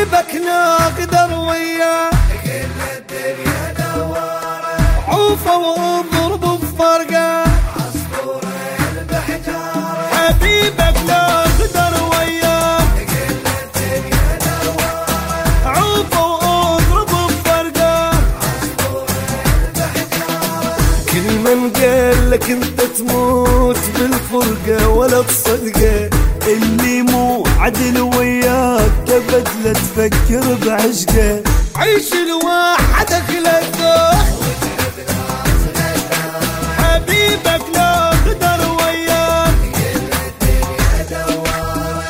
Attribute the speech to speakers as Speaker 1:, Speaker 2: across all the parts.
Speaker 1: حبيبك لا اقدر وياه،
Speaker 2: كل الدنيا دواره،
Speaker 1: عوفه واضرب بفرقه،
Speaker 2: عصفور بحجاره.
Speaker 1: حبيبك لا اقدر وياه،
Speaker 2: كل الدنيا دواره،
Speaker 1: عوفه واضرب بفرقه،
Speaker 2: عصفور بحجاره.
Speaker 1: كل من قال لك انت تموت بالفرقه ولا بصدقه، اللي مو عدل وياك ابد لا تفكر بعشقه، عيش الواحد خلقه، حبيبك لا اقدر وياك.
Speaker 2: كل الدنيا دواره،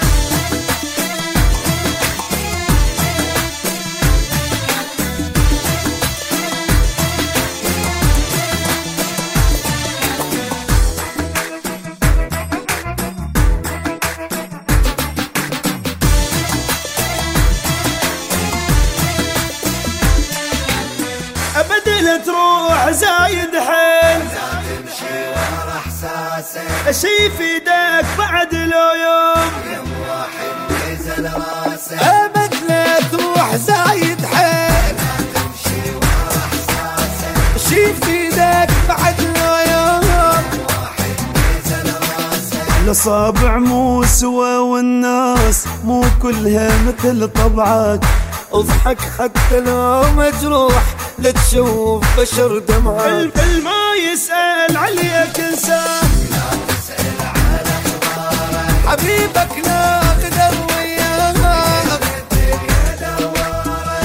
Speaker 1: ابد لا تروح زايد حيل،
Speaker 2: تمشي ورا احساسك،
Speaker 1: شي في ايدك بعد لو يوم،
Speaker 2: يم واحد نزل راسك.
Speaker 1: ابد لا تروح زايد حيل،
Speaker 2: تمشي ورا احساسك،
Speaker 1: شي في ايدك بعد لو يوم،
Speaker 2: واحد نزل راسك.
Speaker 1: الاصابع مو سوا والناس مو كلها مثل طبعك، اضحك حتى لو مجروح لا تشوف بشر دمعك، الكل ما يسأل عليك انسان،
Speaker 2: لا تسأل على اخبارك،
Speaker 1: حبيبك لا اقدر وياك.
Speaker 2: الدنيا دواره.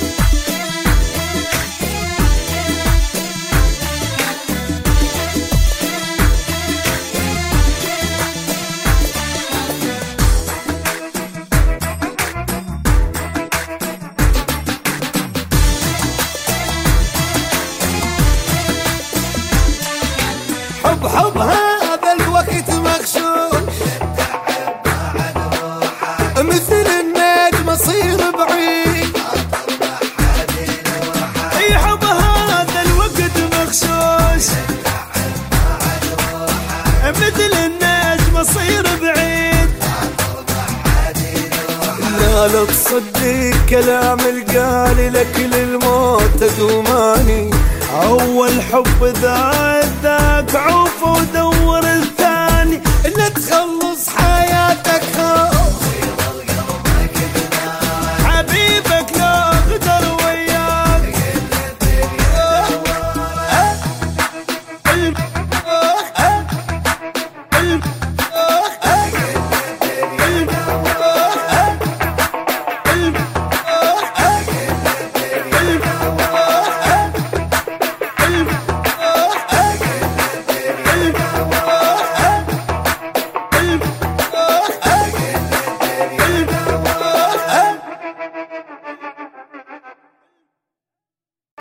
Speaker 1: حب هذا الوقت مغشوش،
Speaker 2: بعد روحه،
Speaker 1: مثل النجم اصير بعيد،
Speaker 2: هذه الروحه.
Speaker 1: اي حب هذا الوقت مغشوش،
Speaker 2: بعد روحه،
Speaker 1: مثل النجم اصير بعيد،
Speaker 2: هذه الروحه.
Speaker 1: لا تصدق كلام القالي لك للموت دوماني، اول حب ذاك عوف ودور